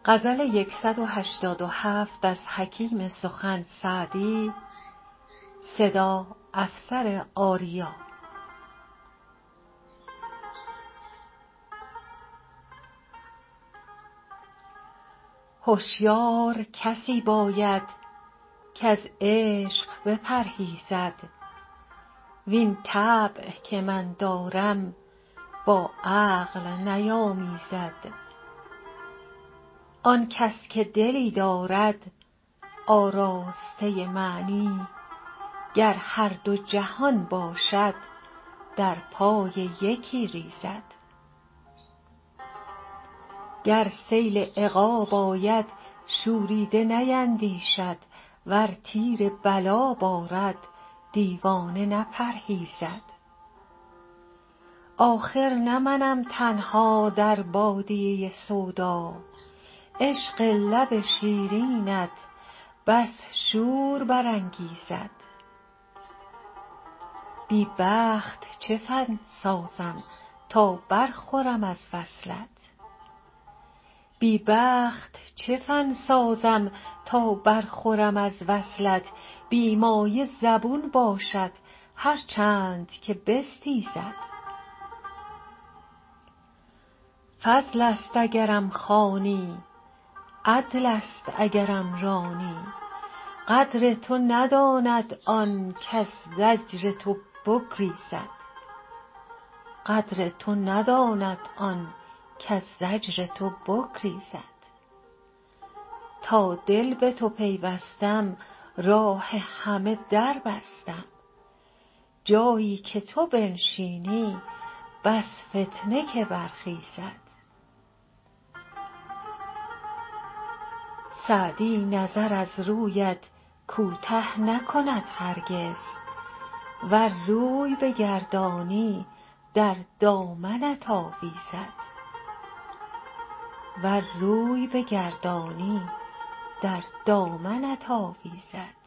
غزل 187 از حکیم سخن سعدی. صدا افسر آریا. هوشیار کسی باید کز عشق بپرهیزد، وین طبع که من دارم با عقل نیامیزد. آن کس که دلی دارد آراسته معنی، گر هر دو جهان باشد در پای یکی ریزد. گر سیل عقاب آید شوریده نیندیشد، ور تیر بلا بارد دیوانه نپرهیزد. آخر نه منم تنها در بادیه سودا، عشق لب شیرینت بس شور برانگیزد. بی بخت چه فن سازم تا برخورم از وصلت، بی بخت چه فن سازم تا برخورم از وصلت. بی مایه زبون باشد هر چند که بستیزد. فضل است اگرم خوانی، عدل است اگرم رانی، قدر تو نداند آن کز زجر تو بگریزد. قدر تو نداند آن کز زجر تو بگریزد. تا دل به تو پیوستم راه همه در بستم، جایی که تو بنشینی بس فتنه که برخیزد. سعدی نظر از رویت کوته نکند هرگز، ور روی بگردانی در دامنت آویزد. ور روی بگردانی در دامنت آویزد.